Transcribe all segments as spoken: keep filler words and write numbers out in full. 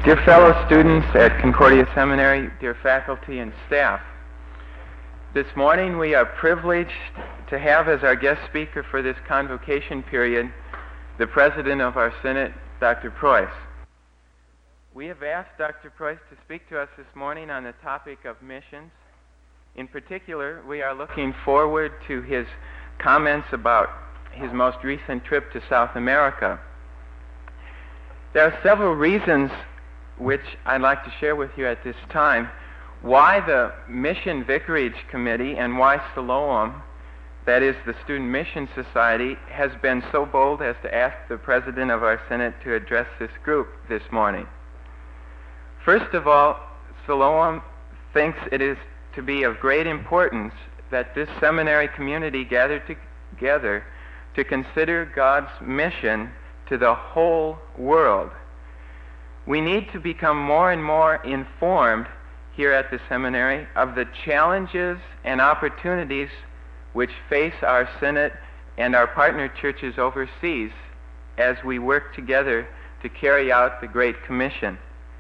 Dear fellow students at Concordia Seminary, dear faculty and staff, this morning we are privileged to have as our guest speaker for this convocation period the President of our Synod, Doctor Preuss. We have asked Doctor Preuss to speak to us this morning on the topic of missions. In particular, we are looking forward to his comments about his most recent trip to South America. There are several reasons which I'd like to share with you at this time why the Mission Vicarage Committee and why Siloam, that is the Student Mission Society, has been so bold as to ask the President of our Synod to address this group this morning. First of all, Siloam thinks it is to be of great importance that this seminary community gather together to consider God's mission to the whole world. We need to become more and more informed here at the seminary of the challenges and opportunities which face our Synod and our partner churches overseas as we work together to carry out the Great Commission.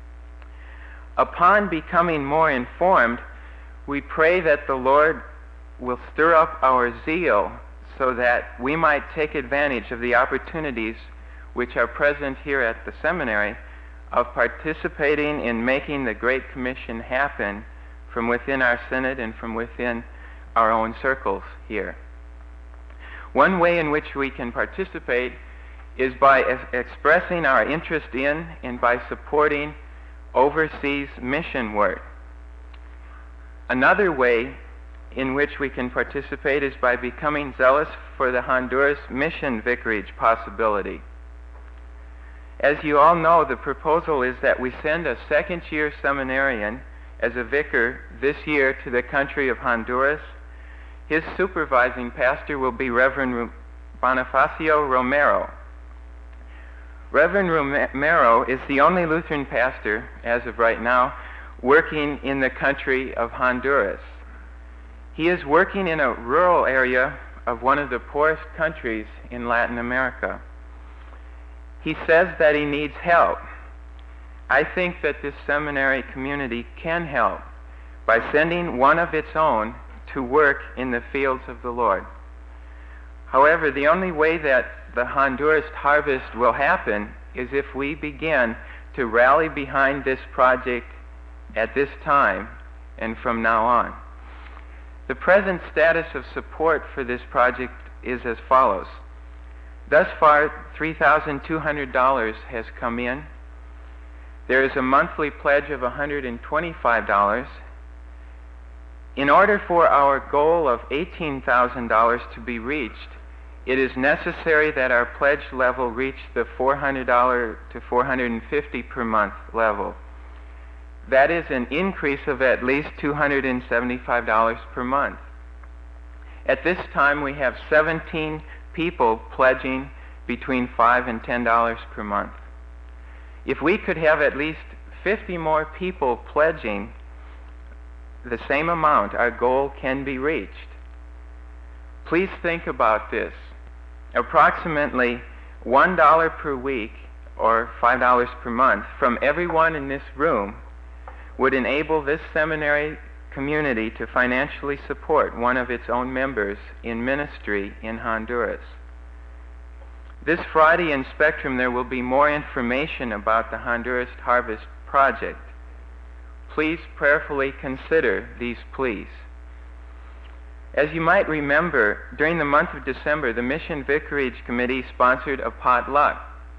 Upon becoming more informed, we pray that the Lord will stir up our zeal so that we might take advantage of the opportunities which are present here at the seminary of participating in making the Great Commission happen from within our Synod and from within our own circles here. One way in which we can participate is by ex- expressing our interest in and by supporting overseas mission work. Another way in which we can participate is by becoming zealous for the Honduras Mission Vicarage possibility. As you all know, the proposal is that we send a second-year seminarian as a vicar this year to the country of Honduras. His supervising pastor will be Reverend Bonifacio Romero. Reverend Romero is the only Lutheran pastor, as of right now, working in the country of Honduras. He is working in a rural area of one of the poorest countries in Latin America. He says that he needs help. I think that this seminary community can help by sending one of its own to work in the fields of the Lord. However, the only way that the Honduras harvest will happen is if we begin to rally behind this project at this time and from now on. The present status of support for this project is as follows. Thus far, three thousand two hundred dollars has come in. There is a monthly pledge of one hundred twenty-five dollars. In order for our goal of eighteen thousand dollars to be reached, it is necessary that our pledge level reach the four hundred dollars to four hundred fifty dollars per month level. That is an increase of at least two hundred seventy-five dollars per month. At this time, we have seventeen people pledging between five and ten dollars per month. If we could have at least fifty more people pledging the same amount, our goal can be reached. Please think about this. Approximately one dollar per week, or five dollars per month, from everyone in this room would enable this seminary community to financially support one of its own members in ministry in Honduras. This Friday in Spectrum there will be more information about the Honduras Harvest Project. Please prayerfully consider these pleas. As you might remember, during the month of December, the Mission Vicarage Committee sponsored a potluck.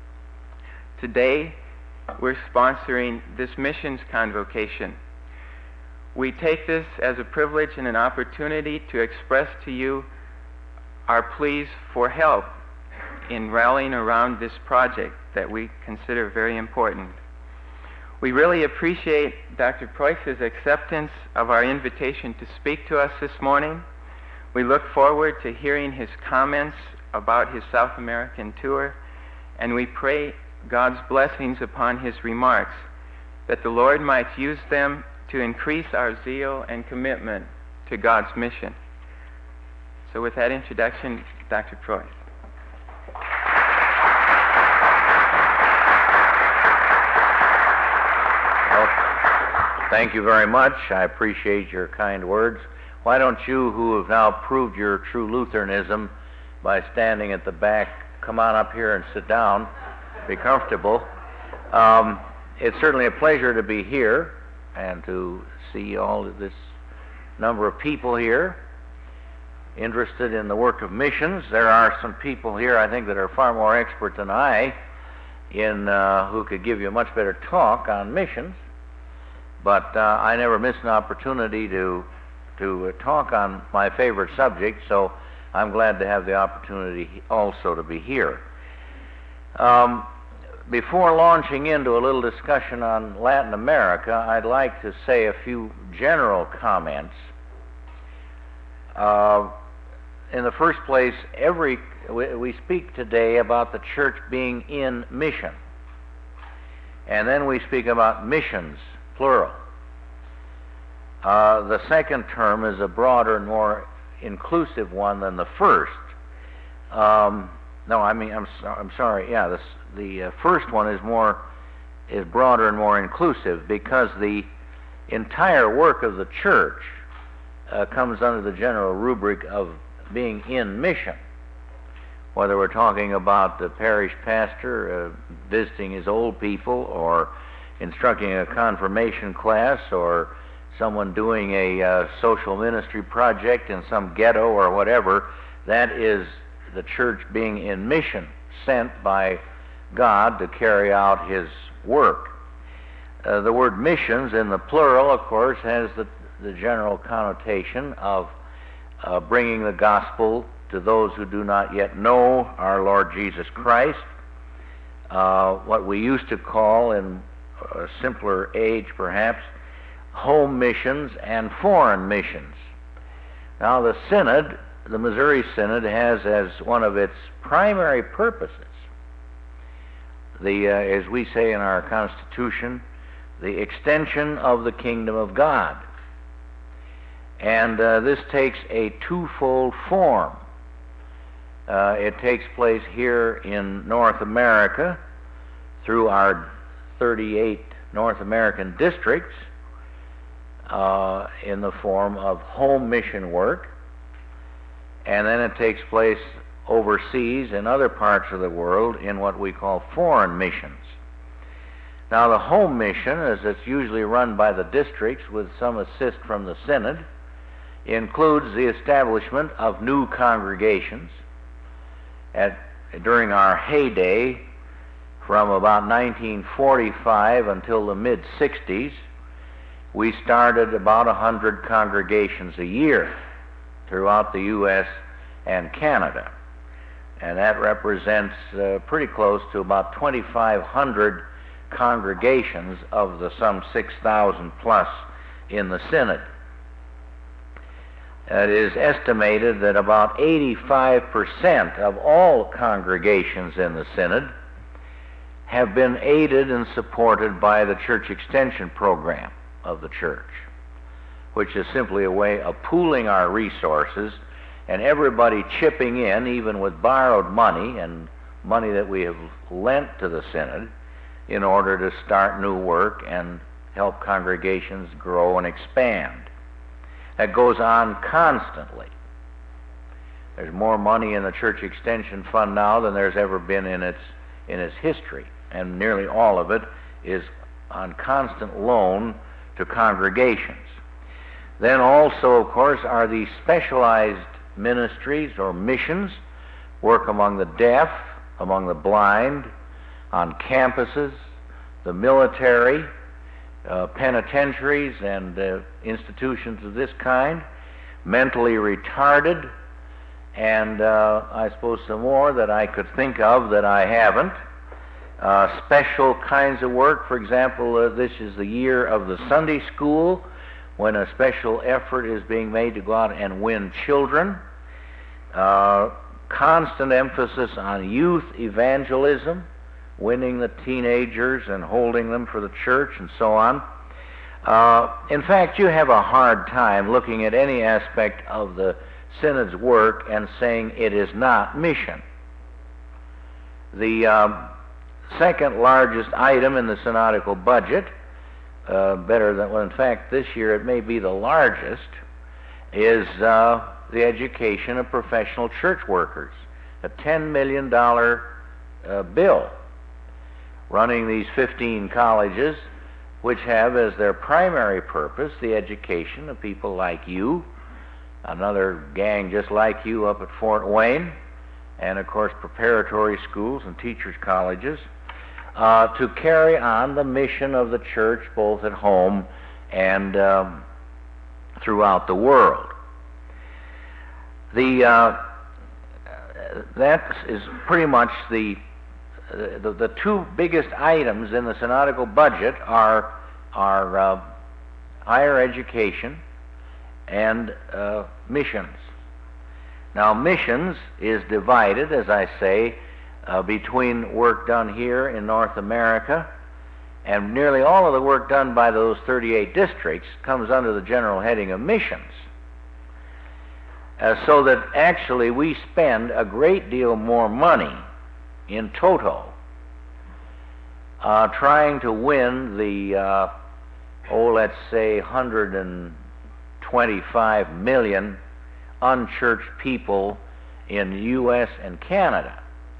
Today, we're sponsoring this missions convocation. We take this as a privilege and an opportunity to express to you our pleas for help in rallying around this project that we consider very important. We really appreciate Doctor Preuss's acceptance of our invitation to speak to us this morning. We look forward to hearing his comments about his South American tour, and we pray God's blessings upon his remarks, that the Lord might use them to increase our zeal and commitment to God's mission. So with that introduction, Doctor Preuss. Thank you very much. I appreciate your kind words. Why don't you, who have now proved your true Lutheranism by standing at the back, come on up here and sit down. Be comfortable. Um, it's certainly a pleasure to be here and to see all of this number of people here interested in the work of missions. There are some people here, I think, that are far more expert than I in uh, who could give you a much better talk on missions. But uh, I never miss an opportunity to to uh, talk on my favorite subject, so I'm glad to have the opportunity also to be here. Um, before launching into a little discussion on Latin America, I'd like to say a few general comments. Uh, in the first place, every we, we speak today about the church being in mission, and then we speak about missions, plural. Uh, the second term is a broader and more inclusive one than the first. Um, no, I mean, I'm, so, I'm sorry. Yeah, this, the uh, first one is more is broader and more inclusive because the entire work of the church uh, comes under the general rubric of being in mission. Whether we're talking about the parish pastor uh, visiting his old people, or instructing a confirmation class, or someone doing a uh, social ministry project in some ghetto or whatever, that is the church being in mission, sent by God to carry out his work. Uh, the word missions in the plural, of course, has the, the general connotation of uh, bringing the gospel to those who do not yet know our Lord Jesus Christ, uh, what we used to call in a simpler age perhaps, home missions and foreign missions. Now the Synod, the Missouri Synod, has as one of its primary purposes, the, uh, as we say in our Constitution, the extension of the kingdom of God. And uh, this takes a twofold form. Uh, it takes place here in North America through our thirty-eight North American districts uh, in the form of home mission work, and then it takes place overseas in other parts of the world in what we call foreign missions. Now the home mission, as it's usually run by the districts with some assist from the Synod, includes the establishment of new congregations. At, during our heyday, from about nineteen forty-five until the mid sixties, we started about one hundred congregations a year throughout the U S and Canada. And that represents uh, pretty close to about twenty-five hundred congregations of the some six thousand plus in the Synod. It is estimated that about eighty-five percent of all congregations in the Synod have been aided and supported by the church extension program of the church, which is simply a way of pooling our resources and everybody chipping in, even with borrowed money and money that we have lent to the Synod, in order to start new work and help congregations grow and expand. That goes on constantly. There's more money in the church extension fund now than there's ever been in its in its history, and nearly all of it is on constant loan to congregations. Then also, of course, are the specialized ministries or missions, work among the deaf, among the blind, on campuses, the military, Uh, penitentiaries and uh, institutions of this kind, mentally retarded, and uh, I suppose some more that I could think of that I haven't. Uh, special kinds of work, for example, uh, this is the year of the Sunday school, when a special effort is being made to go out and win children. Uh, constant emphasis on youth evangelism, winning the teenagers and holding them for the church and so on. Uh, in fact, you have a hard time looking at any aspect of the Synod's work and saying it is not mission. The um, second largest item in the synodical budget uh, better than, well, in fact, this year it may be the largest, is uh, the education of professional church workers. A ten million dollars uh, bill running these fifteen colleges, which have as their primary purpose the education of people like you, another gang just like you up at Fort Wayne, and of course preparatory schools and teachers' colleges, uh, to carry on the mission of the church both at home and um, throughout the world. The uh, that is pretty much the, the the two biggest items in the synodical budget are are uh, higher education and uh, missions. Now, missions is divided, as I say, uh, between work done here in North America, and nearly all of the work done by those thirty-eight districts comes under the general heading of missions. Uh, so that actually we spend a great deal more money in toto uh, trying to win the, uh, oh, let's say one hundred twenty-five million unchurched people in the U S and Canada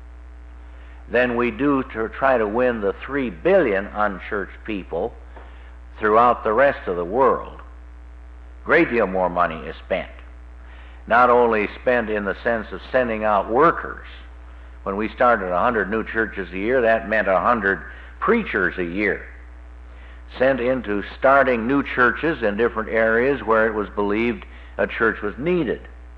than we do to try to win the three billion unchurched people throughout the rest of the world. Great deal more money is spent. Not only spent in the sense of sending out workers. When we started one hundred new churches a year, that meant one hundred preachers a year sent into starting new churches in different areas where it was believed a church was needed,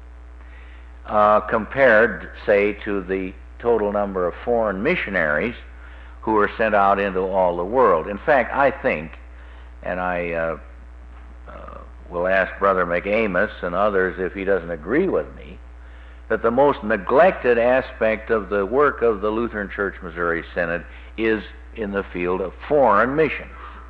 uh, compared, say, to the total number of foreign missionaries who were sent out into all the world. In fact, I think, and I uh, uh, will ask Brother McAmus and others if he doesn't agree with me, that the most neglected aspect of the work of the Lutheran Church Missouri Synod is in the field of foreign missions.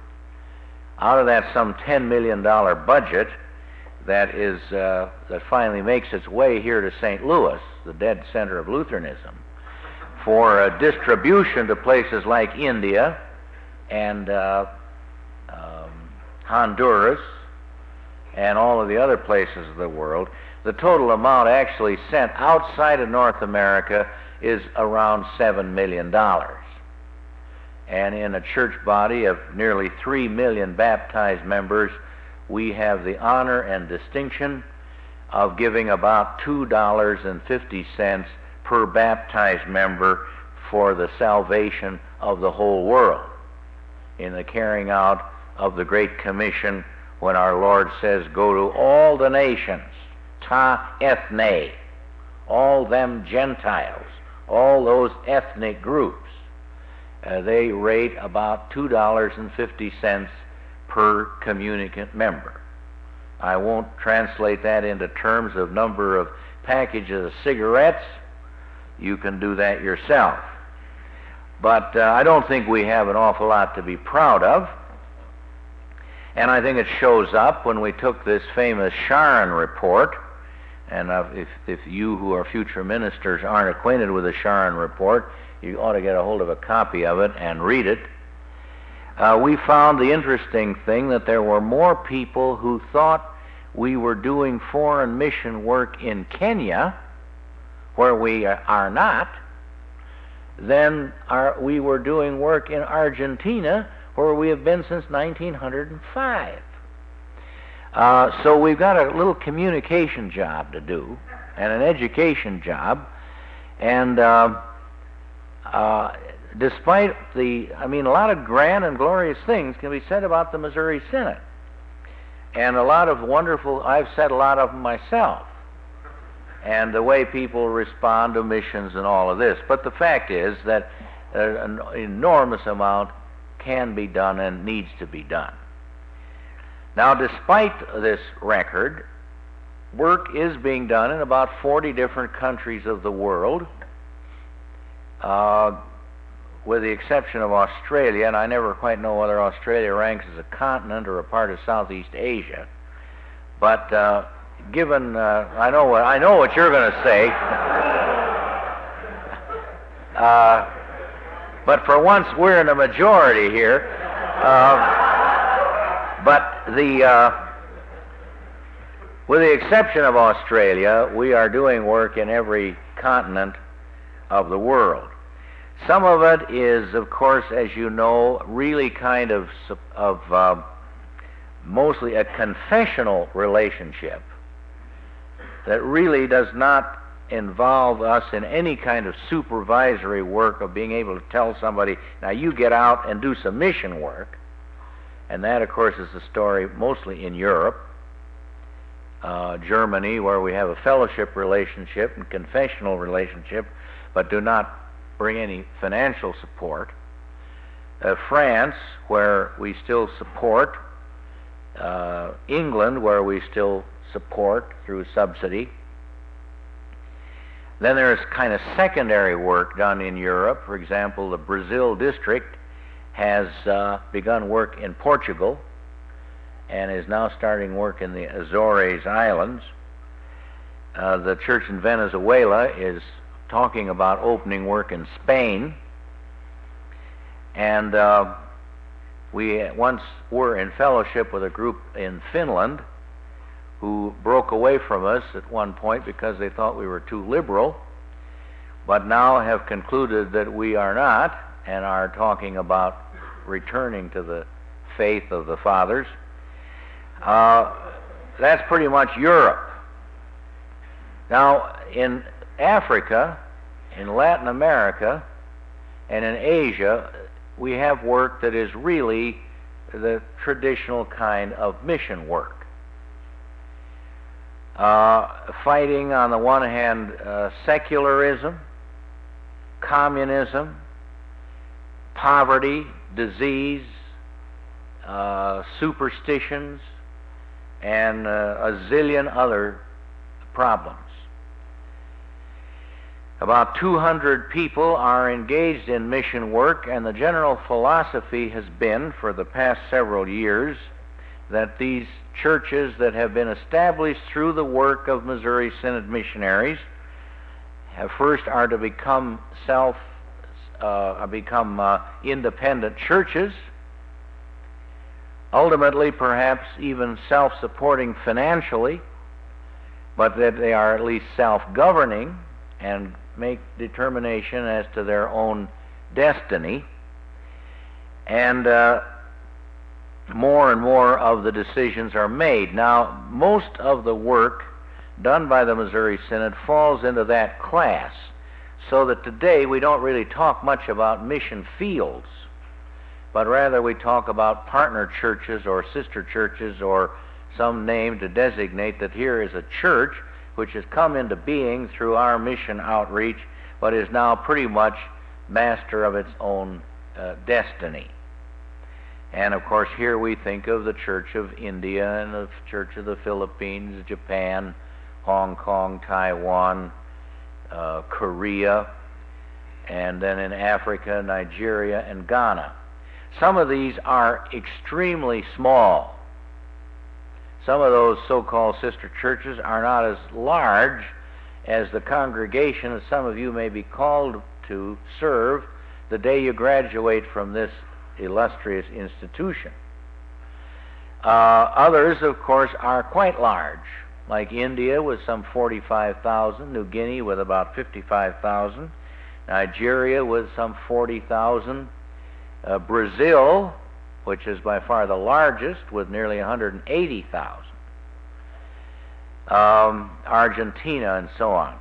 Out of that some ten million dollars budget that is uh, that finally makes its way here to Saint Louis, the dead center of Lutheranism, for uh, distribution to places like India and uh, um, Honduras and all of the other places of the world, the total amount actually sent outside of North America is around seven million dollars. And in a church body of nearly three million baptized members, we have the honor and distinction of giving about two dollars and fifty cents per baptized member for the salvation of the whole world in the carrying out of the Great Commission, when our Lord says, go to all the nations, ta ethne, all them Gentiles, all those ethnic groups. Uh, they rate about two dollars and fifty cents per communicant member. I won't translate that into terms of number of packages of cigarettes. You can do that yourself. But uh, I don't think we have an awful lot to be proud of. And I think it shows up when we took this famous Sharon report. And uh, if, if you who are future ministers aren't acquainted with the Sharon report, you ought to get a hold of a copy of it and read it. Uh, we found the interesting thing that there were more people who thought we were doing foreign mission work in Kenya, where we are not, than our, we were doing work in Argentina, where we have been since nineteen oh five. Uh, so we've got a little communication job to do, and an education job, and uh, uh, despite the, I mean, a lot of grand and glorious things can be said about the Missouri Synod, and a lot of wonderful, I've said a lot of them myself, and the way people respond to missions and all of this. But the fact is that an enormous amount can be done and needs to be done. Now, despite this record, work is being done in about forty different countries of the world, uh, with the exception of Australia, and I never quite know whether Australia ranks as a continent or a part of Southeast Asia. But uh, given, uh, I know what I know what you're going to say. uh, but for once, we're in a majority here. Uh, But the, uh, with the exception of Australia, we are doing work in every continent of the world. Some of it is, of course, as you know, really kind of, of uh, mostly a confessional relationship that really does not involve us in any kind of supervisory work of being able to tell somebody, now you get out and do some mission work. And that, of course, is the story mostly in Europe, uh, Germany, where we have a fellowship relationship and confessional relationship, but do not bring any financial support. Uh, France, where we still support. Uh, England, where we still support through subsidy. Then there's kind of secondary work done in Europe. For example, the Brazil district has uh, begun work in Portugal and is now starting work in the Azores Islands. Uh, the church in Venezuela is talking about opening work in Spain. And uh, we once were in fellowship with a group in Finland who broke away from us at one point because they thought we were too liberal, but now have concluded that we are not and are talking about returning to the faith of the fathers. Uh, that's pretty much Europe. Now, in Africa, in Latin America, and in Asia, we have work that is really the traditional kind of mission work. Uh, fighting, on the one hand, uh, secularism, communism, poverty, disease, uh, superstitions, and uh, a zillion other problems. About two hundred people are engaged in mission work, and the general philosophy has been, for the past several years, that these churches that have been established through the work of Missouri Synod missionaries have first are to become self, uh, become uh, independent churches, ultimately perhaps even self-supporting financially, but that they are at least self-governing and make determination as to their own destiny. And uh, more and more of the decisions are made. Now, most of the work done by the Missouri Synod falls into that class, so that today we don't really talk much about mission fields, but rather we talk about partner churches or sister churches or some name to designate that here is a church which has come into being through our mission outreach, but is now pretty much master of its own uh, destiny. And of course, here we think of the Church of India and the Church of the Philippines, Japan, Hong Kong, Taiwan, uh, Korea, and then in Africa, Nigeria, and Ghana. Some of these are extremely small. Some of those so-called sister churches are not as large as the congregation that some of you may be called to serve the day you graduate from this illustrious institution. Uh, others, of course, are quite large, like India with some forty-five thousand, New Guinea with about fifty-five thousand, Nigeria with some forty thousand, uh, Brazil, which is by far the largest, with nearly one hundred eighty thousand, um, Argentina, and so on.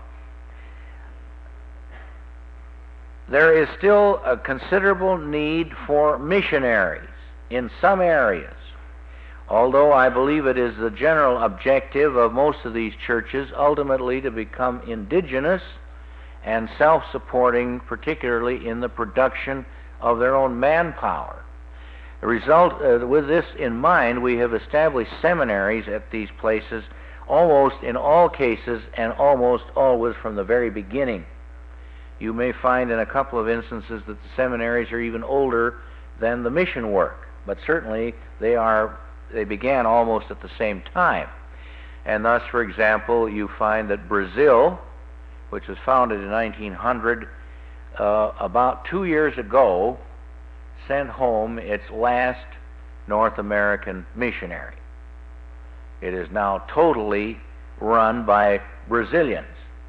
There is still a considerable need for missionaries in some areas, although I believe it is the general objective of most of these churches ultimately to become indigenous and self-supporting, particularly in the production of their own manpower. The result, uh, with this in mind, we have established seminaries at these places almost in all cases and almost always from the very beginning. You may find in a couple of instances that the seminaries are even older than the mission work, but certainly they are they began almost at the same time. And thus, for example, you find that Brazil, which was founded in nineteen hundred, uh, about two years ago, sent home its last North American missionary. It is now totally run by Brazilians,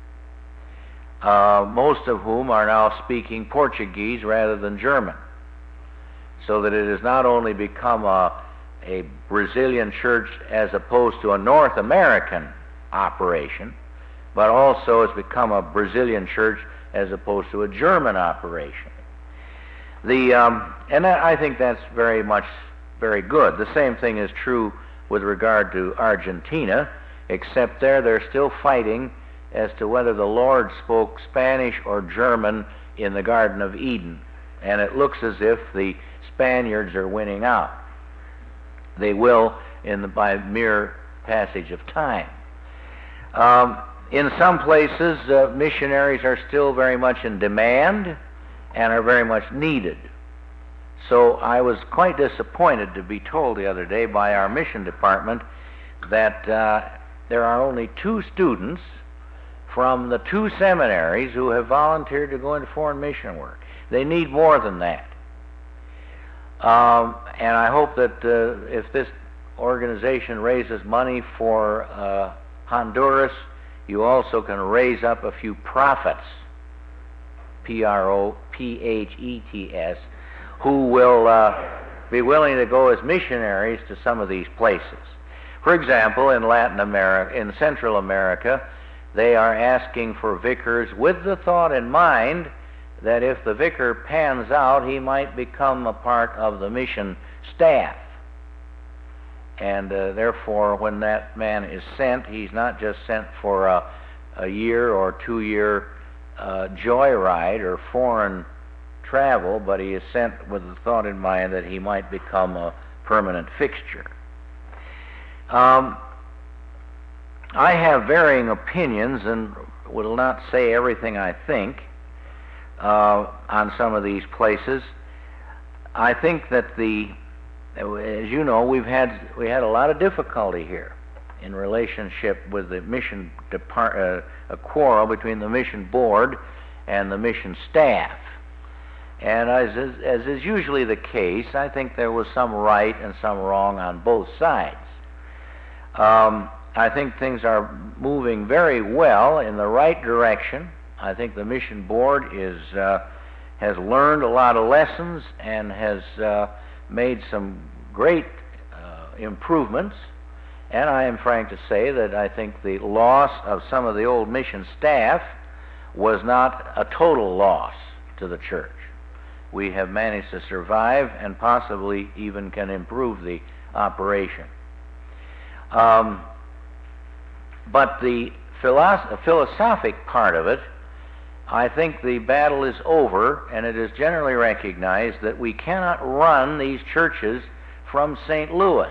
uh, most of whom are now speaking Portuguese rather than German, so that it has not only become a, a Brazilian church as opposed to a North American operation, but also has become a Brazilian church as opposed to a German operation. The, um, and I think that's very much very good. The same thing is true with regard to Argentina, except there they're still fighting as to whether the Lord spoke Spanish or German in the Garden of Eden, and it looks as if the Spaniards are winning out. They will in the, by mere passage of time. Um, in some places, uh, missionaries are still very much in demand and are very much needed. So I was quite disappointed to be told the other day by our mission department that uh, there are only two students from the two seminaries who have volunteered to go into foreign mission work. They need more than that. Um, and I hope that uh, if this organization raises money for uh, Honduras, you also can raise up a few prophets, P R O P H E T S, who will uh, be willing to go as missionaries to some of these places. For example, in Latin America, in Central America, they are asking for vicars with the thought in mind that if the vicar pans out, he might become a part of the mission staff. And uh, therefore, when that man is sent, he's not just sent for a, a year or two-year uh, joyride or foreign travel, but he is sent with the thought in mind that he might become a permanent fixture. Um, I have varying opinions and will not say everything I think uh, on some of these places. I think that the, as you know, we've had we had a lot of difficulty here in relationship with the mission depart, uh, a quarrel between the mission board and the mission staff. And as is, as is usually the case, I think there was some right and some wrong on both sides. Um, I think things are moving very well in the right direction. I think the mission board is uh, has learned a lot of lessons and has uh, made some great uh, improvements. And I am frank to say that I think the loss of some of the old mission staff was not a total loss to the church. We have managed to survive and possibly even can improve the operation. Um, but the philosoph- philosophic part of it, I think the battle is over, and it is generally recognized that we cannot run these churches from Saint Louis.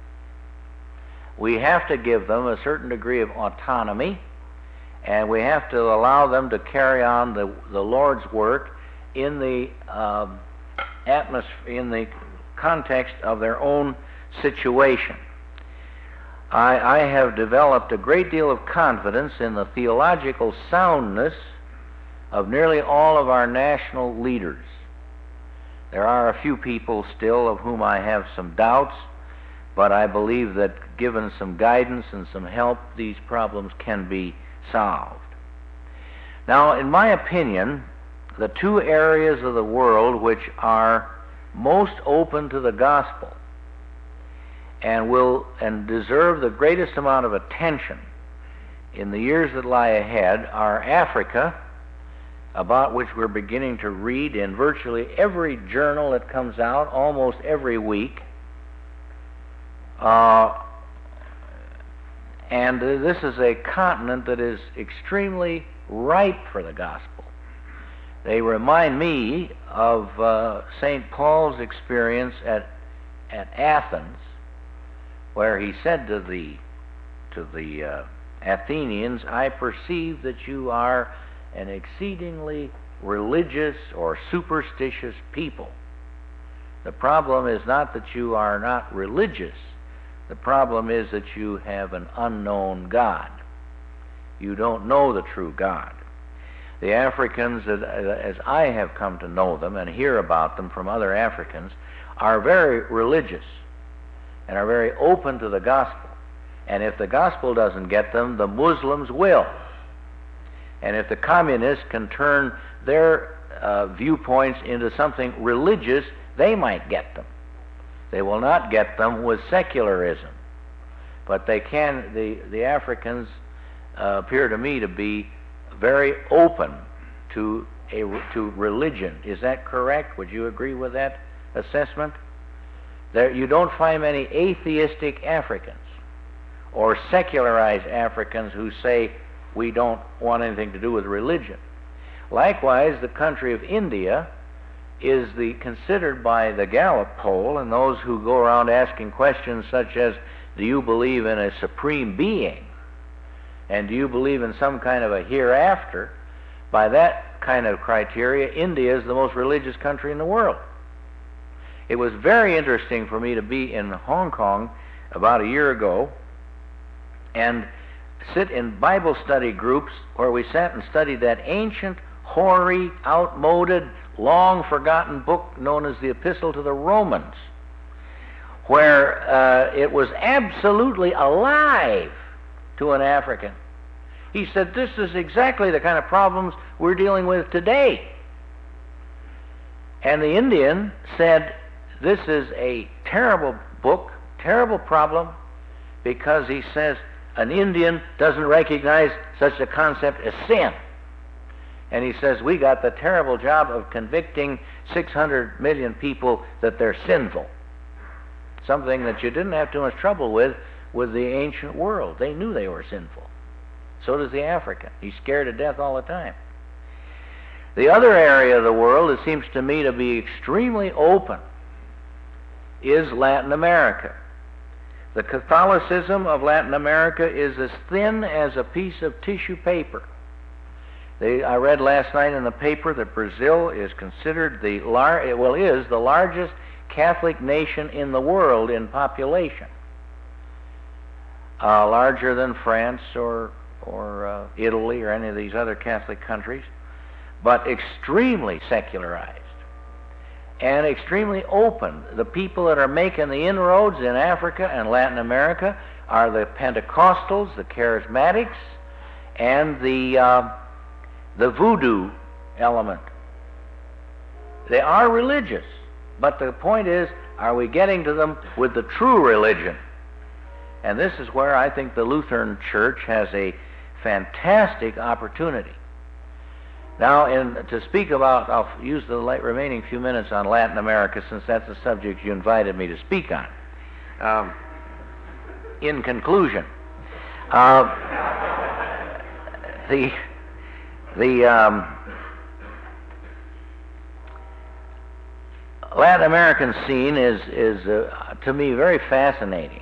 We have to give them a certain degree of autonomy, and we have to allow them to carry on the, the Lord's work in the um, atmosphere, in the context of their own situation. I, I have developed a great deal of confidence in the theological soundness of nearly all of our national leaders. There are a few people still of whom I have some doubts, but I believe that given some guidance and some help, these problems can be solved. Now, in my opinion, the two areas of the world which are most open to the gospel and will and deserve the greatest amount of attention in the years that lie ahead are Africa, about which we're beginning to read in virtually every journal that comes out almost every week. Uh, and uh, this is a continent that is extremely ripe for the gospel. They remind me of uh, Saint Paul's experience at at Athens, where he said to the to the uh, Athenians, "I perceive that you are an exceedingly religious or superstitious people. The problem is not that you are not religious. The problem is that you have an unknown God. You don't know the true God." The Africans, as I have come to know them and hear about them from other Africans, are very religious. and are very open to the gospel. And if the gospel doesn't get them, the Muslims will. And if the communists can turn their uh, viewpoints into something religious, they might get them. They will not get them with secularism. But they can, the, the Africans uh, appear to me to be very open to, a, to religion. Is that correct? Would you agree with that assessment? There, you don't find many atheistic Africans or secularized Africans who say, we don't want anything to do with religion. Likewise, the country of India is the considered by the Gallup poll and those who go around asking questions such as, do you believe in a supreme being? And do you believe in some kind of a hereafter? By that kind of criteria, India is the most religious country in the world. It was very interesting for me to be in Hong Kong about a year ago and sit in Bible study groups where we sat and studied that ancient, hoary, outmoded, long-forgotten book known as the Epistle to the Romans, where uh, it was absolutely alive to an African. He said, this is exactly the kind of problems we're dealing with today. And the Indian said, this is a terrible book, terrible problem, because he says an Indian doesn't recognize such a concept as sin. And he says, we got the terrible job of convicting six hundred million people that they're sinful. Something that you didn't have too much trouble with with the ancient world. They knew they were sinful. So does the African. He's scared to death all the time. The other area of the world that seems to me to be extremely open is Latin America. The Catholicism of Latin America is as thin as a piece of tissue paper. They, I read last night in the paper that Brazil is considered the lar- well is the largest Catholic nation in the world in population, uh, larger than France or or uh, Italy or any of these other Catholic countries, but extremely secularized and extremely open. The people that are making the inroads in Africa and Latin America are the Pentecostals, the Charismatics, and the uh, the voodoo element. They are religious, but the point is, are we getting to them with the true religion? And this is where I think the Lutheran Church has a fantastic opportunity. Now, in, to speak about, I'll use the late remaining few minutes on Latin America, since that's the subject you invited me to speak on. Um, in conclusion, uh, the the um, Latin American scene is is uh, to me very fascinating.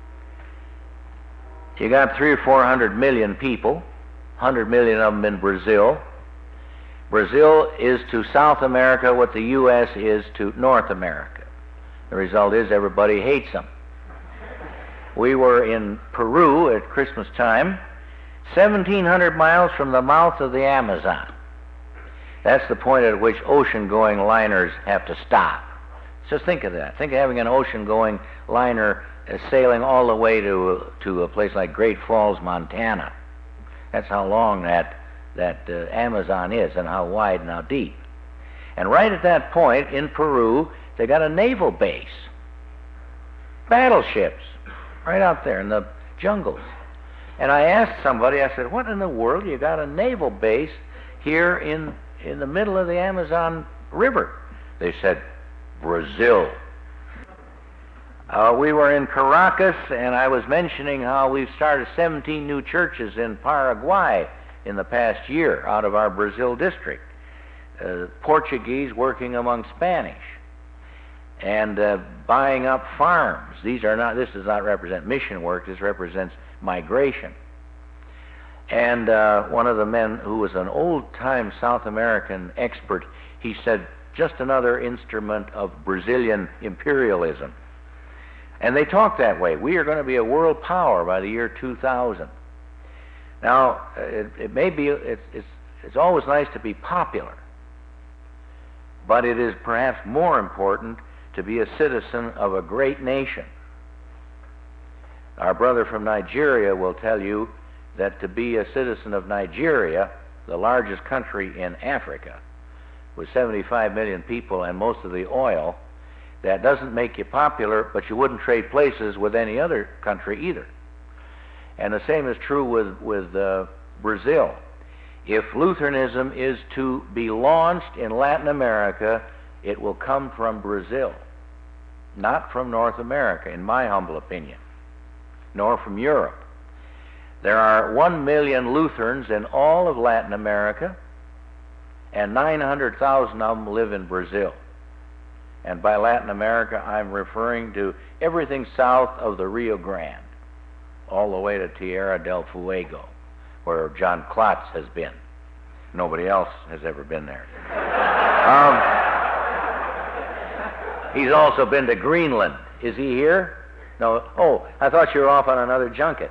You got three or four hundred million people, hundred million of them in Brazil. Brazil is to South America what the U S is to North America. The result is everybody hates them. We were in Peru at Christmas time, seventeen hundred miles from the mouth of the Amazon. That's the point at which ocean-going liners have to stop. Just think of that. Think of having an ocean-going liner uh, sailing all the way to, to a place like Great Falls, Montana. That's how long that that uh, Amazon is, and how wide and how deep. And right at that point in Peru, they got a naval base. Battleships, right out there in the jungles. And I asked somebody, I said, what in the world, you got a naval base here in, in the middle of the Amazon River? They said, Brazil. Uh, we were in Caracas, and I was mentioning how we've started seventeen new churches in Paraguay in the past year out of our Brazil district. Uh, Portuguese working among Spanish and uh, buying up farms. These are not, this does not represent mission work, this represents migration. And uh, one of the men who was an old-time South American expert, he said, just another instrument of Brazilian imperialism. And they talk that way. We are going to be a world power by the year two thousand. Now, it, it may be, it's, it's, it's always nice to be popular, but it is perhaps more important to be a citizen of a great nation. Our brother from Nigeria will tell you that to be a citizen of Nigeria, the largest country in Africa, with seventy-five million people and most of the oil, that doesn't make you popular, but you wouldn't trade places with any other country either. And the same is true with, with uh, Brazil. If Lutheranism is to be launched in Latin America, it will come from Brazil, not from North America, in my humble opinion, nor from Europe. There are one million Lutherans in all of Latin America, and nine hundred thousand of them live in Brazil. And by Latin America, I'm referring to everything south of the Rio Grande, all the way to Tierra del Fuego, where John Klotz has been. Nobody else has ever been there. um, he's also been to Greenland. Is he here? No. Oh, I thought you were off on another junket.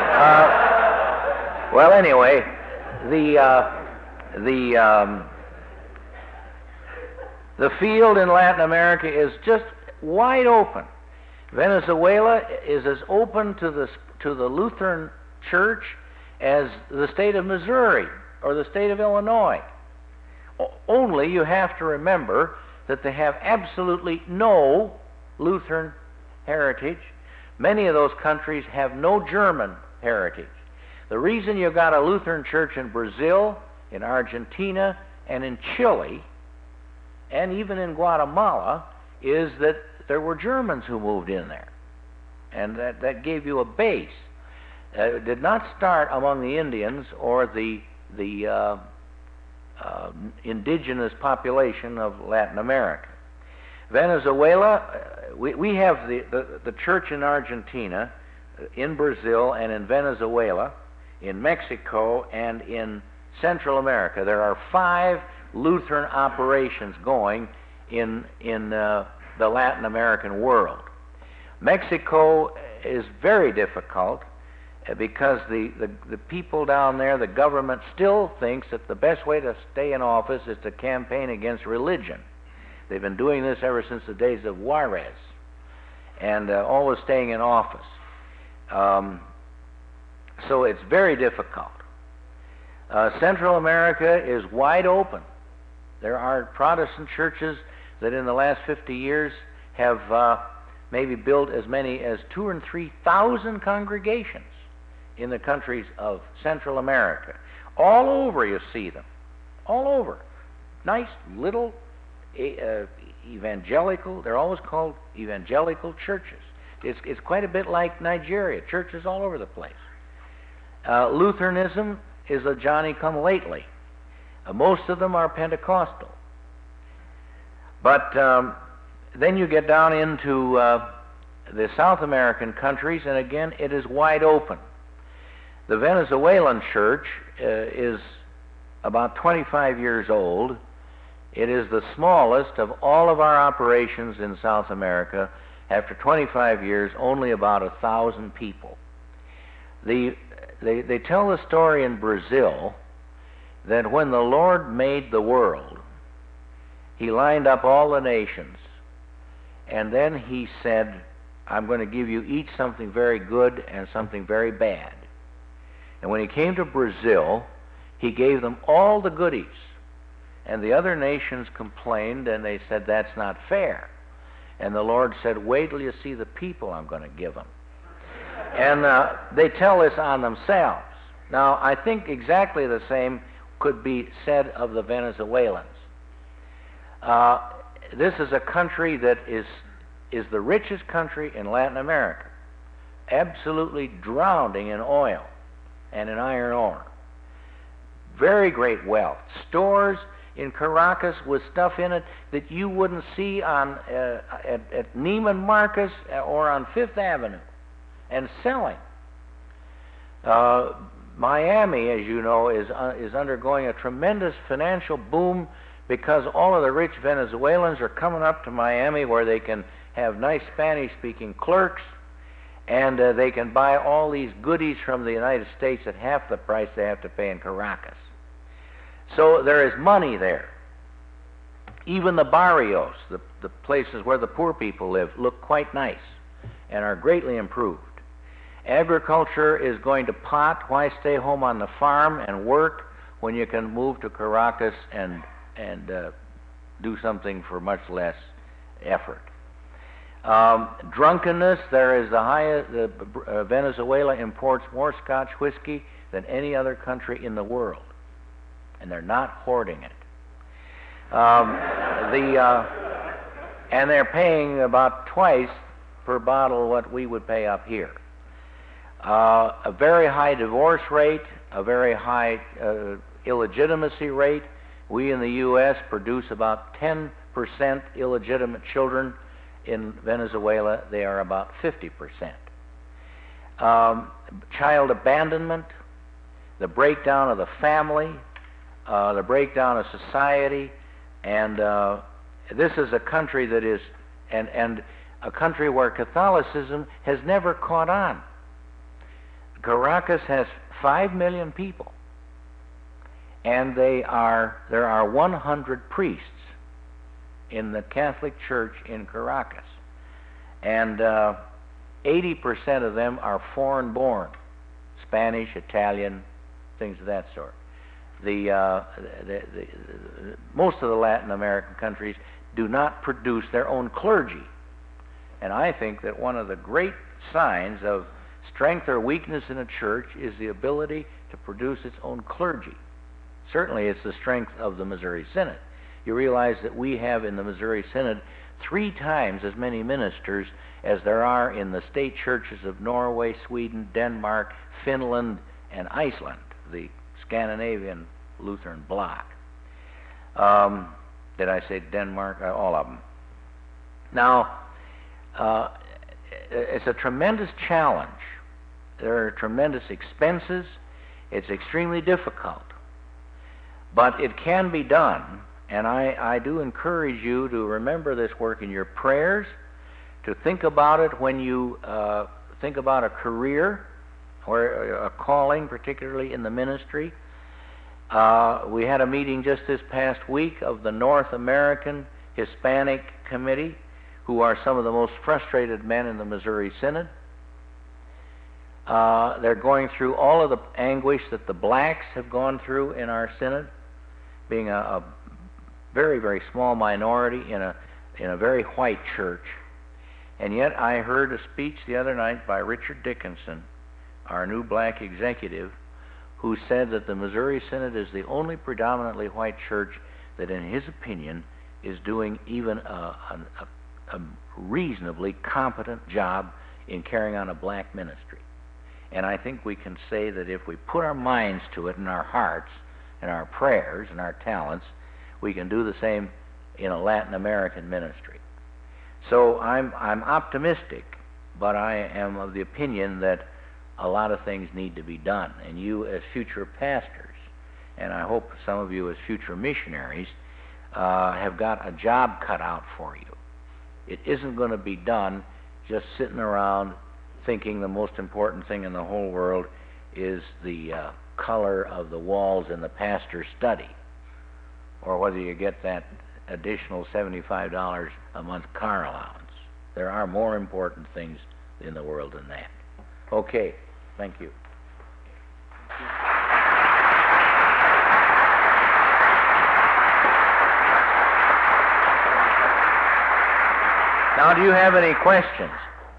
Uh, well, anyway, the uh, the um, the field in Latin America is just wide open. Venezuela is as open to the to the Lutheran Church as the state of Missouri or the state of Illinois. O- only you have to remember that they have absolutely no Lutheran heritage. Many of those countries have no German heritage. The reason you got a Lutheran church in Brazil, in Argentina, and in Chile, and even in Guatemala, is that there were Germans who moved in there. And that, that gave you a base. Uh, it did not start among the Indians or the, the uh, uh, indigenous population of Latin America. Venezuela, uh, we, we have the, the, the church in Argentina, in Brazil, and in Venezuela, in Mexico, and in Central America. There are five Lutheran operations going in, in uh, the Latin American world. Mexico is very difficult uh, because the, the, the people down there, the government still thinks that the best way to stay in office is to campaign against religion. They've been doing this ever since the days of Juarez, and uh, always staying in office. Um, so it's very difficult. Uh, Central America is wide open. There are Protestant churches that in the last fifty years have uh, maybe built as many as two and three thousand congregations in the countries of Central America. All over you see them. All over. Nice little uh, evangelical, they're always called evangelical churches. It's, it's quite a bit like Nigeria, churches all over the place. Uh, Lutheranism is a Johnny-come-lately. Uh, most of them are Pentecostal. But um, then you get down into uh, the South American countries, and again, it is wide open. The Venezuelan church uh, is about twenty-five years old. It is the smallest of all of our operations in South America. After twenty-five years, only about a thousand people. The, they, they tell the story in Brazil that when the Lord made the world, He lined up all the nations, and then He said, I'm going to give you each something very good and something very bad. And when He came to Brazil, He gave them all the goodies. And the other nations complained, and they said, that's not fair. And the Lord said, wait till you see the people I'm going to give them. And uh, they tell this on themselves. Now, I think exactly the same could be said of the Venezuelans. Uh, this is a country that is, is the richest country in Latin America, absolutely drowning in oil and in iron ore. Very great wealth. Stores in Caracas with stuff in it that you wouldn't see on uh, at, at Neiman Marcus or on Fifth Avenue, and selling. Uh, Miami, as you know, is uh, is undergoing a tremendous financial boom because all of the rich Venezuelans are coming up to Miami where they can have nice Spanish-speaking clerks, and uh, they can buy all these goodies from the United States at half the price they have to pay in Caracas. So there is money there. Even the barrios, the, the places where the poor people live, look quite nice and are greatly improved. Agriculture is going to pot. Why stay home on the farm and work when you can move to Caracas and and uh, do something for much less effort? Um, drunkenness. There is the highest. The, uh, Venezuela imports more Scotch whiskey than any other country in the world, and they're not hoarding it. Um, the uh, and they're paying about twice per bottle what we would pay up here. Uh, a very high divorce rate, a very high uh, illegitimacy rate. We in the U S produce about ten percent illegitimate children. In Venezuela, they are about fifty percent. Um, child abandonment, the breakdown of the family, uh, the breakdown of society, and uh, this is a country that is, and, and a country where Catholicism has never caught on. Caracas has five million people, and they are, there are one hundred priests in the Catholic Church in Caracas, and uh, eighty percent of them are foreign-born, Spanish, Italian, things of that sort. The, uh, the, the, the, most of the Latin American countries do not produce their own clergy, and I think that one of the great signs of strength or weakness in a church is the ability to produce its own clergy. Certainly it's the strength of the Missouri Synod. You realize that we have in the Missouri Synod three times as many ministers as there are in the state churches of Norway, Sweden, Denmark, Finland, and Iceland, the Scandinavian Lutheran bloc. Um, did I say Denmark? Uh, all of them. Now, uh, it's a tremendous challenge. There are tremendous expenses. It's extremely difficult. But it can be done. And I, I do encourage you to remember this work in your prayers, to think about it when you uh, think about a career or a calling, particularly in the ministry. Uh, we had a meeting just this past week of the North American Hispanic Committee, who are some of the most frustrated men in the Missouri Synod. Uh, they're going through all of the anguish that the blacks have gone through in our Synod, being a, a very, very small minority in a in a very white church. And yet I heard a speech the other night by Richard Dickinson, our new black executive, who said that the Missouri Synod is the only predominantly white church that, in his opinion, is doing even a, a, a reasonably competent job in carrying on a black ministry. And I think we can say that if we put our minds to it and our hearts and our prayers and our talents, we can do the same in a Latin American ministry. So I'm, I'm optimistic, but I am of the opinion that a lot of things need to be done. And you as future pastors, and I hope some of you as future missionaries, uh, have got a job cut out for you. It isn't going to be done just sitting around thinking the most important thing in the whole world is the uh, color of the walls in the pastor's study, or whether you get that additional seventy-five dollars a month car allowance. There are more important things in the world than that. Okay, thank you. Now, do you have any questions?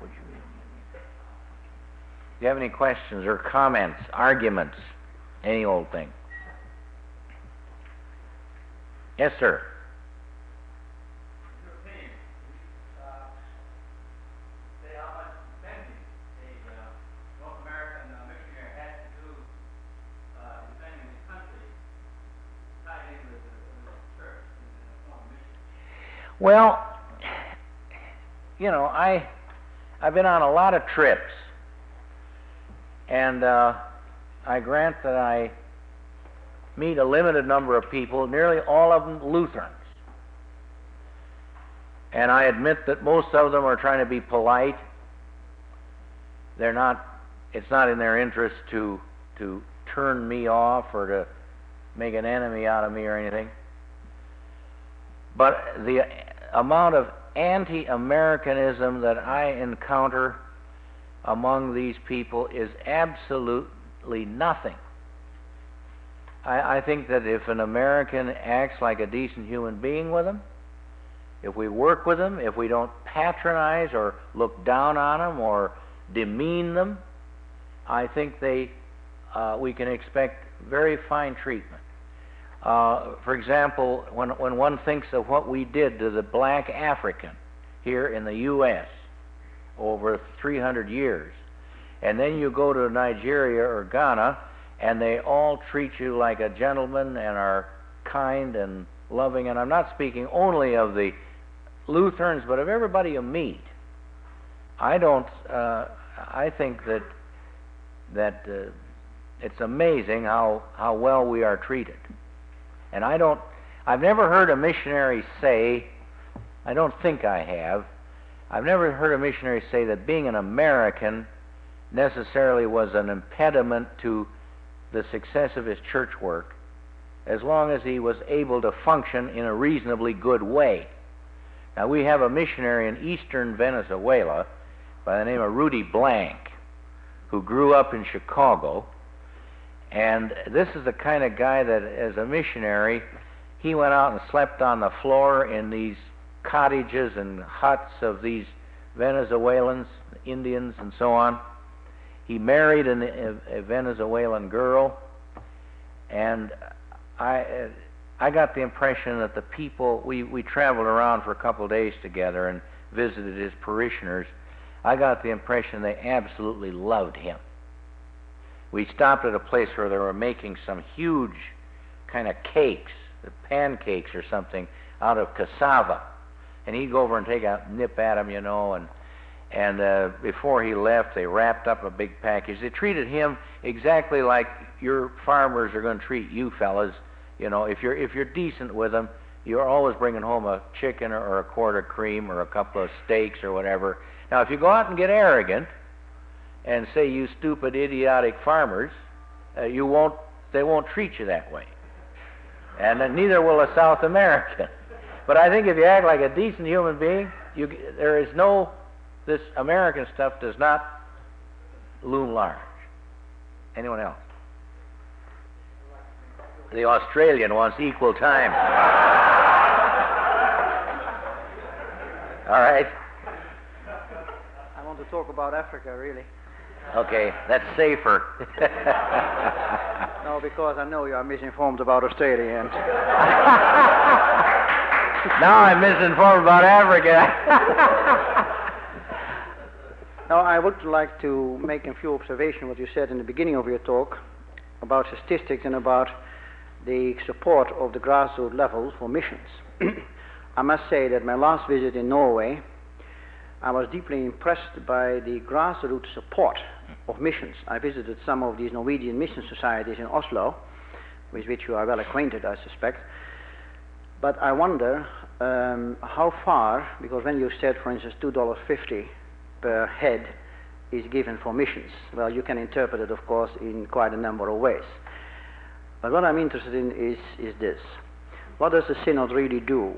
Do you have any questions or comments, arguments, any old thing? Yes, sir. Well, you know, I, I've been on a lot of trips, and uh, I grant that I meet a limited number of people, nearly all of them Lutherans. And I admit that most of them are trying to be polite. They're not, it's not in their interest to, to turn me off or to make an enemy out of me or anything. But the amount of anti-Americanism that I encounter among these people is absolutely nothing. I, I think that if an American acts like a decent human being with them, if we work with them, if we don't patronize or look down on them or demean them, I think they, uh, we can expect very fine treatment. Uh, for example, when, when one thinks of what we did to the black African here in the U S over three hundred years, and then you go to Nigeria or Ghana, and they all treat you like a gentleman and are kind and loving, and I'm not speaking only of the Lutherans, but of everybody you meet. I don't, uh, I think that, that uh, it's amazing how, how well we are treated. And I don't, I've never heard a missionary say, I don't think I have, I've never heard a missionary say that being an American necessarily was an impediment to the success of his church work, as long as he was able to function in a reasonably good way. Now, we have a missionary in eastern Venezuela by the name of Rudy Blank, who grew up in Chicago, and this is the kind of guy that, as a missionary, he went out and slept on the floor in these cottages and huts of these Venezuelans, Indians, and so on. He married an, a, a Venezuelan girl, and I, uh, I got the impression that the people, we, we traveled around for a couple of days together and visited his parishioners. I got the impression they absolutely loved him. We stopped at a place where they were making some huge kind of cakes, pancakes or something, out of cassava. And he'd go over and take a nip at them, you know, and and uh, before he left, they wrapped up a big package. They treated him exactly like your farmers are going to treat you fellas. You know, if you're if you're decent with them, you're always bringing home a chicken or, or a quart of cream or a couple of steaks or whatever. Now, if you go out and get arrogant and say, you stupid, idiotic farmers, uh, you won't, they won't treat you that way. And uh, neither will a South American. But I think if you act like a decent human being, you, there is no, this American stuff does not loom large. Anyone else? The Australian wants equal time. All right. I want to talk about Africa, really. Okay, that's safer. No, because I know you are misinformed about Australia. And now I'm misinformed about Africa. Now, I would like to make a few observations what you said in the beginning of your talk about statistics and about the support of the grassroots level for missions. I must say that my last visit in Norway, I was deeply impressed by the grassroots support of missions. I visited some of these Norwegian mission societies in Oslo, with which you are well acquainted, I suspect. But I wonder um, how far, because when you said, for instance, two dollars fifty per head is given for missions, well, you can interpret it, of course, in quite a number of ways. But what I'm interested in is, is this. What does the Synod really do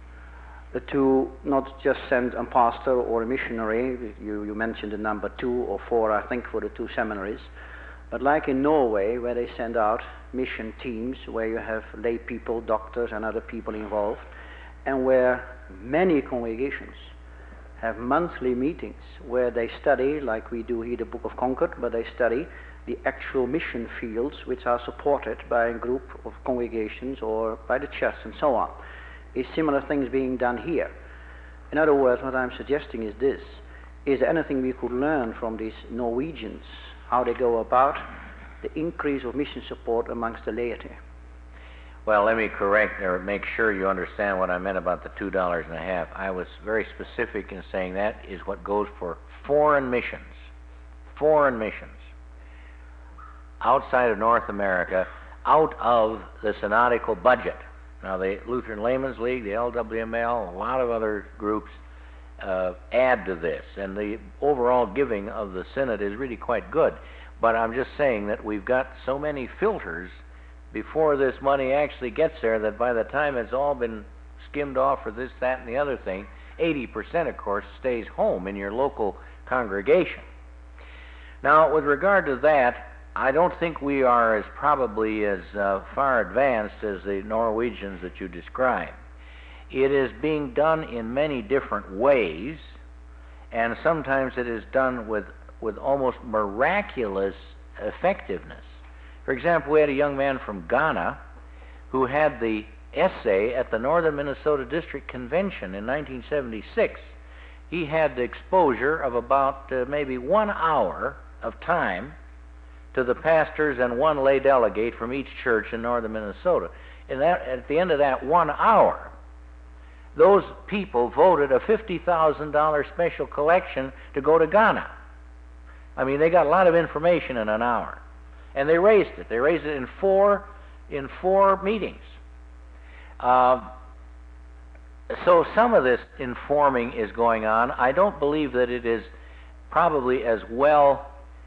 to not just send a pastor or a missionary? You, you mentioned the number two or four, I think, for the two seminaries. But like in Norway, where they send out mission teams, where you have lay people, doctors, and other people involved, and where many congregations have monthly meetings where they study, like we do here, the Book of Concord, but they study the actual mission fields which are supported by a group of congregations or by the church and so on. Is similar things being done here? In other words, what I'm suggesting is this. Is there anything we could learn from these Norwegians, how they go about the increase of mission support amongst the laity? Well, let me correct or make sure you understand what I meant about the two dollars and a half. I was very specific in saying that is what goes for foreign missions. Foreign missions. Outside of North America, out of the synodical budget. Now, the Lutheran Laymen's League, the L W M L, a lot of other groups uh, add to this, and the overall giving of the Synod is really quite good. But I'm just saying that we've got so many filters before this money actually gets there that by the time it's all been skimmed off for this, that, and the other thing, eighty percent, of course, stays home in your local congregation. Now, with regard to that, I don't think we are as probably as uh, far advanced as the Norwegians that you describe. It is being done in many different ways, and sometimes it is done with, with almost miraculous effectiveness. For example, we had a young man from Ghana who had the essay at the Northern Minnesota District Convention in nineteen seventy-six. He had the exposure of about uh, maybe one hour of time to the pastors and one lay delegate from each church in northern Minnesota. And that, at the end of that one hour, those people voted a fifty thousand dollars special collection to go to Ghana. I mean, they got a lot of information in an hour. And they raised it. They raised it in four, in four meetings. Uh, so some of this informing is going on. I don't believe that it is probably as well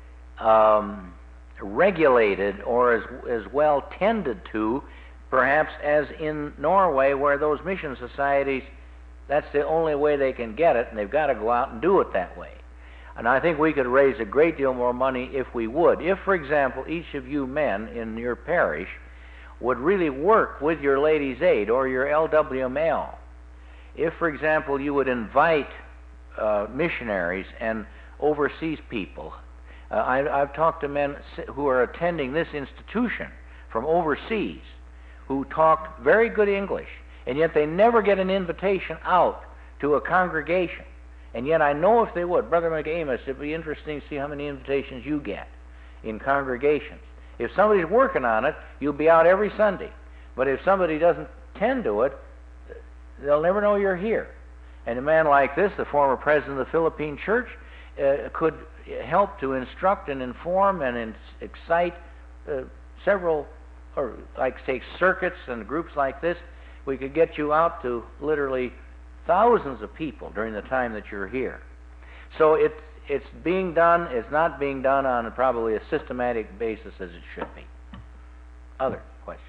um, regulated or as, as well tended to, perhaps, as in Norway, where those mission societies, that's the only way they can get it, and they've got to go out and do it that way. And I think we could raise a great deal more money if we would. If, for example, each of you men in your parish would really work with your Ladies' Aid or your L W M L, if, for example, you would invite uh, missionaries and overseas people. Uh, I, I've talked to men who are attending this institution from overseas who talk very good English, and yet they never get an invitation out to a congregation. And yet I know if they would, Brother McAmus, it'd be interesting to see how many invitations you get in congregations. If somebody's working on it, you'll be out every Sunday. But if somebody doesn't tend to it, they'll never know you're here. And a man like this, the former president of the Philippine Church, uh, could help to instruct and inform and in- excite uh, several, or like say circuits and groups like this. We could get you out to literally thousands of people during the time that you're here. So it's, it's being done, it's not being done on probably a systematic basis as it should be. Other questions?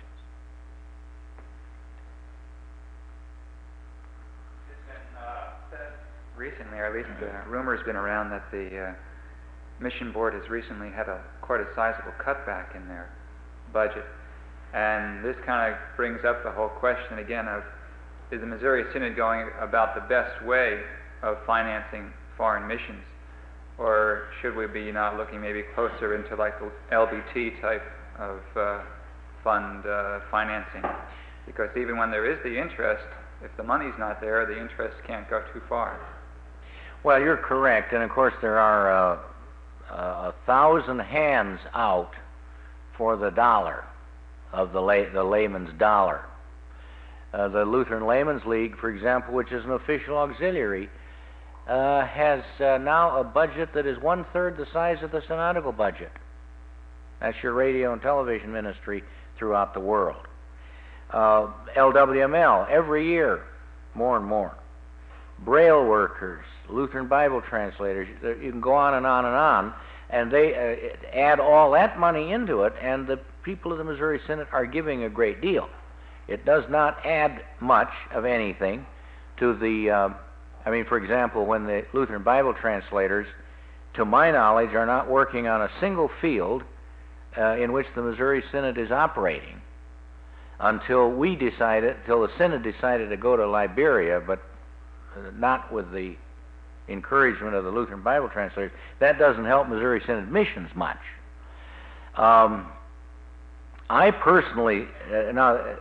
It's been uh, said recently, or at least the rumor's been around, that the uh, Mission Board has recently had a quite a sizable cutback in their budget. And this kind of brings up the whole question again of, is the Missouri Synod going about the best way of financing foreign missions? Or should we be not looking maybe closer into like the L B T type of uh, fund uh, financing? Because even when there is the interest, if the money's not there, the interest can't go too far. Well, you're correct. And of course there are uh, uh, a thousand hands out for the dollar, of the, lay, the layman's dollar. Uh, the Lutheran Laymen's League, for example, which is an official auxiliary, uh, has uh, now a budget that is one-third the size of the synodical budget. That's your radio and television ministry throughout the world. Uh, L W M L, every year, more and more. Braille workers, Lutheran Bible translators, you can go on and on and on, and they uh, add all that money into it, and the people of the Missouri Synod are giving a great deal. It does not add much of anything to the, uh, I mean, for example, when the Lutheran Bible translators, to my knowledge, are not working on a single field uh, in which the Missouri Synod is operating until we decided, until the Synod decided to go to Liberia, but not with the encouragement of the Lutheran Bible translators. That doesn't help Missouri Synod missions much. Um, I personally, uh, now,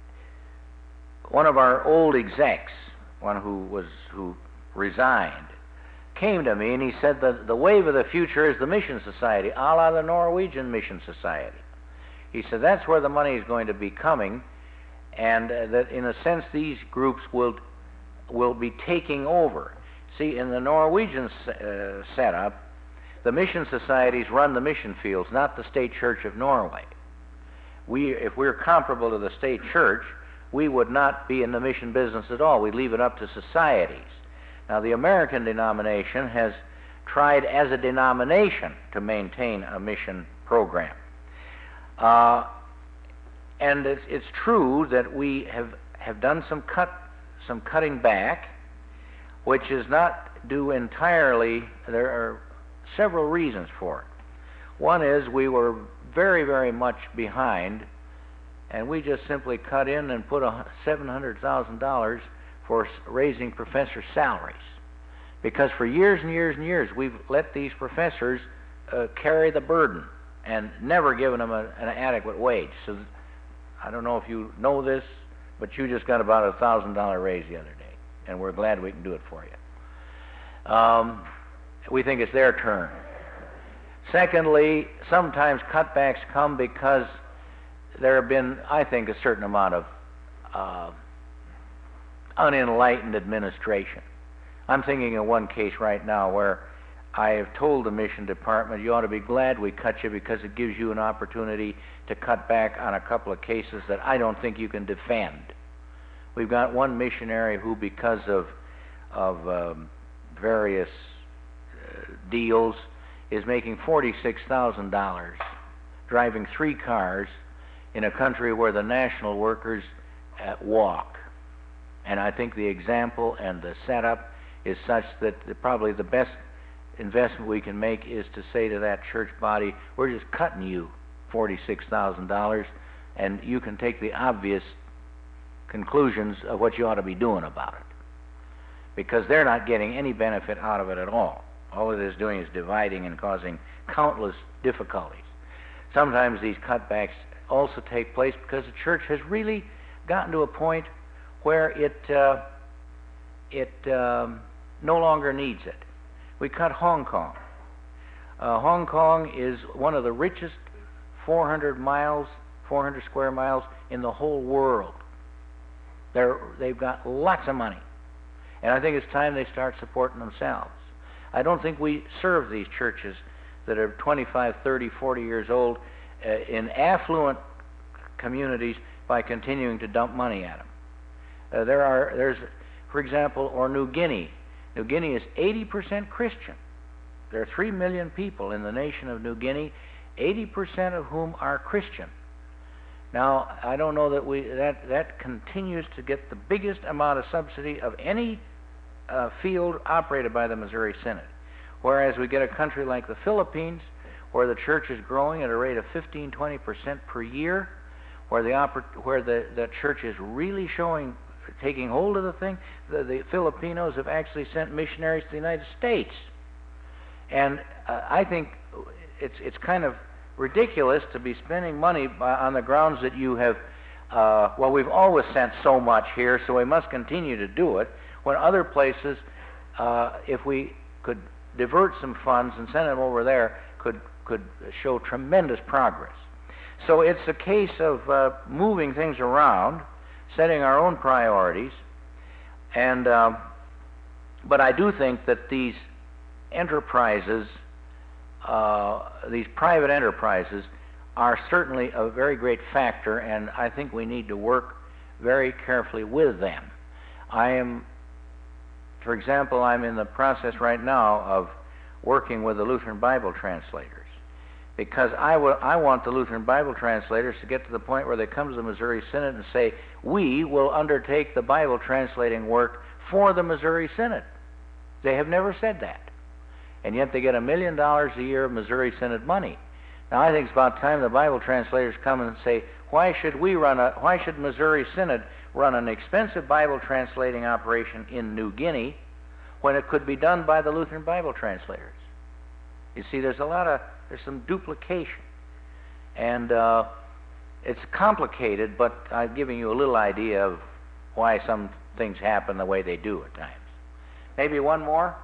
one of our old execs, one who was who resigned, came to me and he said that the wave of the future is the Mission Society, a la the Norwegian Mission Society. He said that's where the money is going to be coming, and uh, that in a sense these groups will will be taking over. See, in the Norwegian uh, setup, the mission societies run the mission fields, not the State Church of Norway. We, if we're comparable to the State Church, we would not be in the mission business at all. We'd leave it up to societies. Now, the American denomination has tried as a denomination to maintain a mission program. Uh, and it's, it's true that we have, have done some cut, some cutting back, which is not due entirely, there are several reasons for it. One is we were very, very much behind, and we just simply cut in and put a seven hundred thousand dollars for raising professor salaries. Because for years and years and years, we've let these professors uh, carry the burden and never given them a, an adequate wage. So I don't know if you know this, but you just got about a one thousand dollar raise the other day, and we're glad we can do it for you. Um, we think it's their turn. Secondly, sometimes cutbacks come because there have been, I think, a certain amount of uh, unenlightened administration. I'm thinking of one case right now where I have told the mission department, you ought to be glad we cut you because it gives you an opportunity to cut back on a couple of cases that I don't think you can defend. We've got one missionary who, because of, of um, various uh, deals, is making forty-six thousand dollars driving three cars in a country where the national workers uh, walk. And I think the example and the setup is such that the, probably the best investment we can make is to say to that church body, we're just cutting you forty-six thousand dollars, and you can take the obvious conclusions of what you ought to be doing about it. Because they're not getting any benefit out of it at all. All it is doing is dividing and causing countless difficulties. Sometimes these cutbacks also take place because the church has really gotten to a point where it uh, it um, no longer needs it. We cut Hong Kong. Uh, Hong Kong is one of the richest four hundred miles, four hundred square miles in the whole world. They're, they've got lots of money. And I think it's time they start supporting themselves. I don't think we serve these churches that are twenty-five, thirty, forty years old uh, in affluent communities by continuing to dump money at them. Uh, there are, there's, for example, or New Guinea. New Guinea is eighty percent Christian. There are three million people in the nation of New Guinea, eighty percent of whom are Christian. Now, I don't know that we that that continues to get the biggest amount of subsidy of any uh, field operated by the Missouri Synod. Whereas we get a country like the Philippines, where the church is growing at a rate of fifteen, twenty percent per year, where the oper- where the, the church is really showing, taking hold of the thing. The, the Filipinos have actually sent missionaries to the United States. And uh, I think it's it's kind of ridiculous to be spending money by, on the grounds that you have, uh, well, we've always sent so much here, so we must continue to do it, when other places, uh, if we could divert some funds and send them over there, could, could show tremendous progress. So it's a case of uh, moving things around, setting our own priorities, and uh, but I do think that these enterprises, uh, these private enterprises, are certainly a very great factor, and I think we need to work very carefully with them. I am, for example, I'm in the process right now of working with the Lutheran Bible translators, because I, will, I want the Lutheran Bible translators to get to the point where they come to the Missouri Synod and say, we will undertake the Bible translating work for the Missouri Synod. They have never said that. And yet they get a million dollars a year of Missouri Synod money. Now I think it's about time the Bible translators come and say, why should we run a, why should Missouri Synod run an expensive Bible translating operation in New Guinea when it could be done by the Lutheran Bible translators? You see, there's a lot of, there's some duplication. And uh, it's complicated, but I'm giving you a little idea of why some things happen the way they do at times. Maybe one more?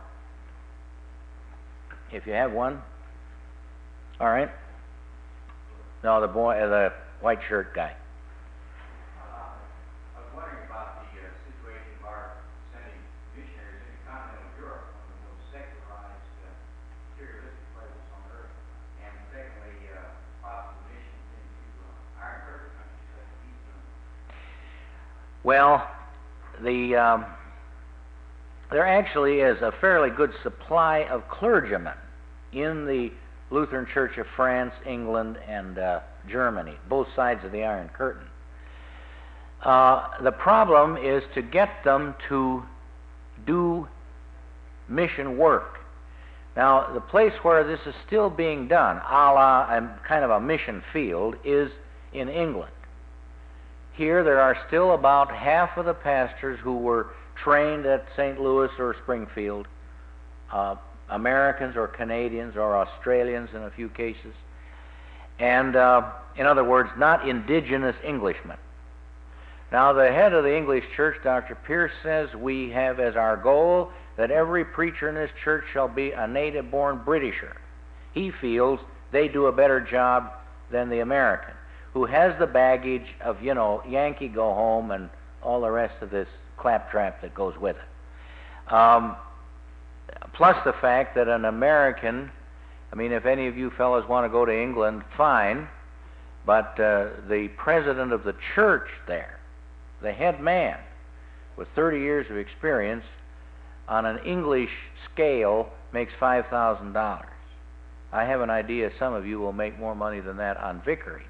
If you have one. All right. No, the boy, uh, the white shirt guy. Uh, I was wondering about the uh, situation of our sending missionaries into continental Europe, one of the most secularized, uh, materialistic places on earth, and secondly, uh, possible missions into uh, Iron Curtain countries such as Eastern. Well, the um, there actually is a fairly good supply of clergymen in the Lutheran Church of France, England, and uh, Germany, both sides of the Iron Curtain. Uh, the problem is to get them to do mission work. Now, the place where this is still being done, a la a kind of a mission field, is in England. Here there are still about half of the pastors who were trained at Saint Louis or Springfield, uh, Americans or Canadians or Australians in a few cases, and uh, in other words, not indigenous Englishmen. Now, the head of the English church, Doctor Pierce, says we have as our goal that every preacher in this church shall be a native-born Britisher. He feels they do a better job than the American, who has the baggage of, you know, Yankee go home and all the rest of this claptrap that goes with it. Um, plus the fact that an American, I mean, if any of you fellows want to go to England, fine, but uh, the president of the church there, the head man with thirty years of experience on an English scale makes five thousand dollars. I have an idea some of you will make more money than that on vicarage.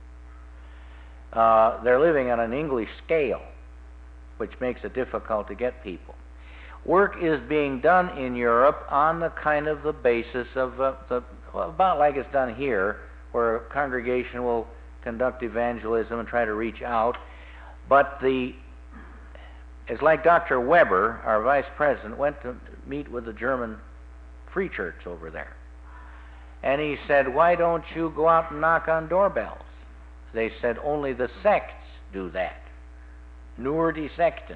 Uh, they're living on an English scale, which makes it difficult to get people. Work is being done in Europe on the kind of the basis of uh, the, well, about like it's done here, where a congregation will conduct evangelism and try to reach out. But the, it's like Doctor Weber, our vice president, went to meet with the German Free Church over there. And he said, why don't you go out and knock on doorbells? They said, only the sects do that. Nur die Sekten.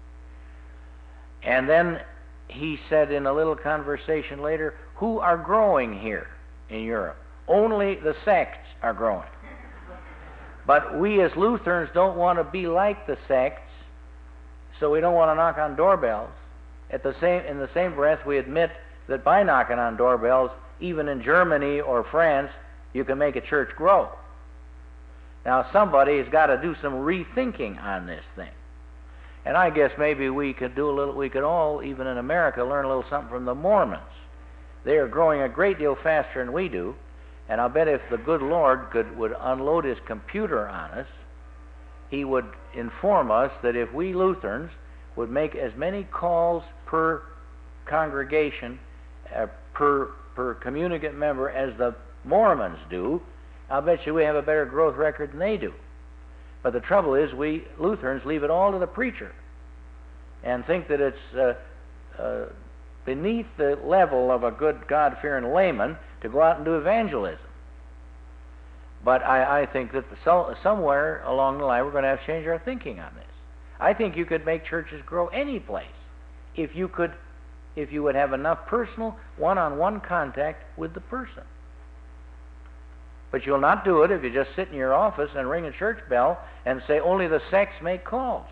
And then he said in a little conversation later, who are growing here in Europe? Only the sects are growing. But we as Lutherans don't want to be like the sects, so we don't want to knock on doorbells. At the same, in the same breath, we admit that by knocking on doorbells, even in Germany or France, you can make a church grow. Now, somebody has got to do some rethinking on this thing. And I guess maybe we could do a little, we could all, even in America, learn a little something from the Mormons. They are growing a great deal faster than we do. And I'll bet if the good Lord could, would unload his computer on us, he would inform us that if we Lutherans would make as many calls per congregation, uh, per, per communicant member as the Mormons do, I'll bet you we have a better growth record than they do. But the trouble is we Lutherans leave it all to the preacher and think that it's uh, uh, beneath the level of a good God-fearing layman to go out and do evangelism. But I, I think that the, so, somewhere along the line we're going to have to change our thinking on this. I think you could make churches grow any place if you could, if you would have enough personal one-on-one contact with the person. But you'll not do it if you just sit in your office and ring a church bell and say only the sects make calls.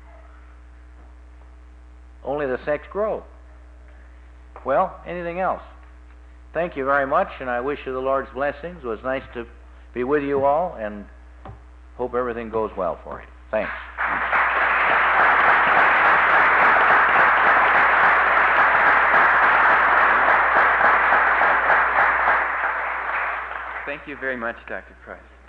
Only the sects grow. Well, anything else? Thank you very much, and I wish you the Lord's blessings. It was nice to be with you all, and hope everything goes well for you. Thanks. Thank you very much, Doctor Price.